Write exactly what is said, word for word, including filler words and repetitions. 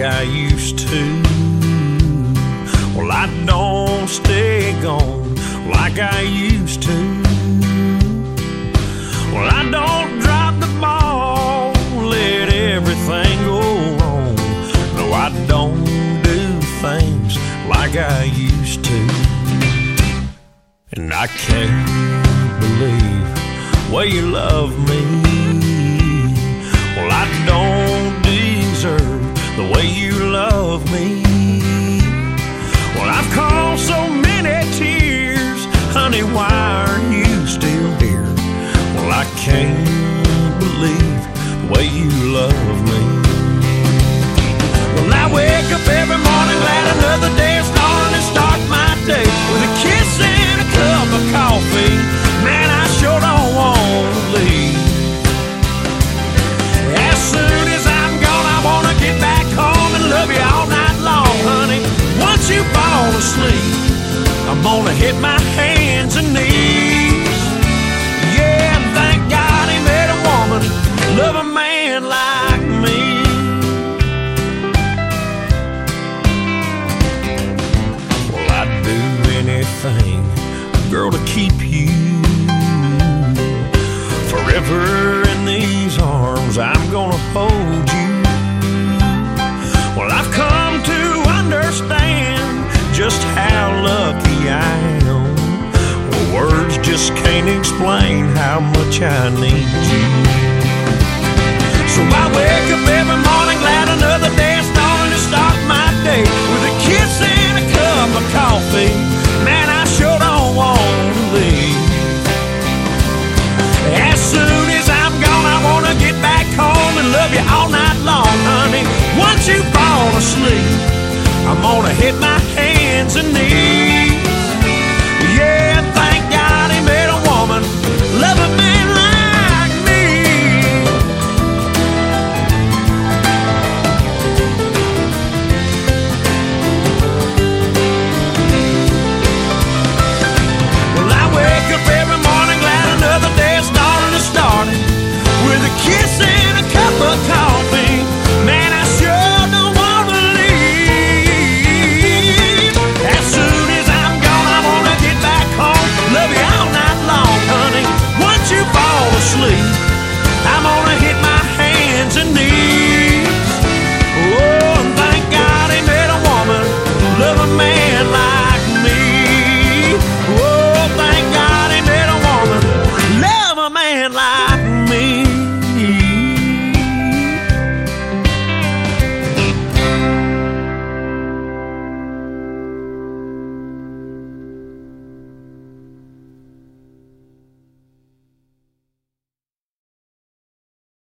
I used to. Well, I don't stay gone like I used to. Well, I don't drop the ball, let everything go wrong. No, I don't do things like I used to. And I can't believe the way you love me. Well, I don't deserve the way you love me. Well, I've caused so many tears, honey, why aren't you still here? Well, I can't believe the way you love me. Well, I wake up every morning glad another day is starting to start my day with a kiss and a cup of coffee. Man, I sure don't want to leave. As soon as I'm gone, I want to get back home and love you all night long, honey. Once you fall asleep, I'm gonna hit my hands and knees. Yeah, and thank God he made a woman love a man like me. Well, I'd do anything, girl, to keep you forever in these arms. I'm gonna hold you. Well, I've come to understand just how lucky I am. Well, words just can't explain how much I need you. So I wake up every morning glad another day is starting to start my day with a kiss and a cup of coffee.